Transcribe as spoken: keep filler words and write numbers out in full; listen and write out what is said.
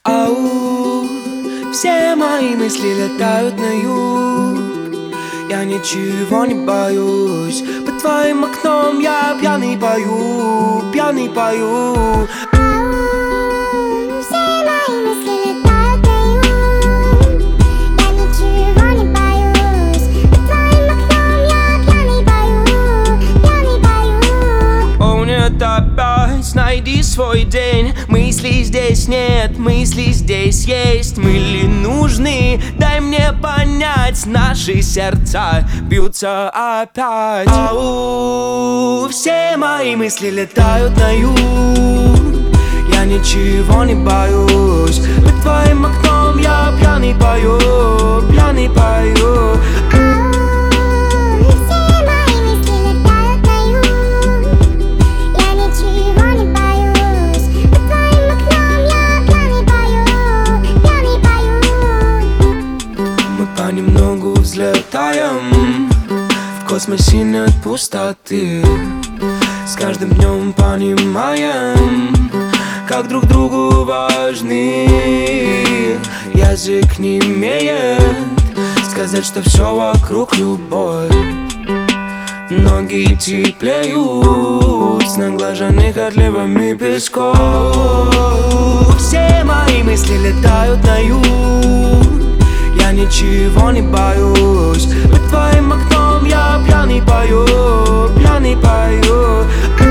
Ау, все мои мысли летают на юг. Я ничего не боюсь. Под твоим окном я пьяный пою, пьяный пою. Опять найди свой день. Мыслей здесь нет, мыслей здесь есть. Мы ли нужны? Дай мне понять. Наши сердца бьются опять. Ау, все мои мысли летают на юг. Я ничего не боюсь. Под твоим окном я пьяный пою, пьяный пою. Понемногу взлетаем, в космосе нет пустоты. С каждым днем понимаем, как друг другу важны. Язык не имеет сказать, что все вокруг любовь. Ноги теплеют с наглаженных отливами песков. Все мои мысли летают на юг. Я ничего не боюсь. Под твоим окном я пьяный пою, пьяный пою.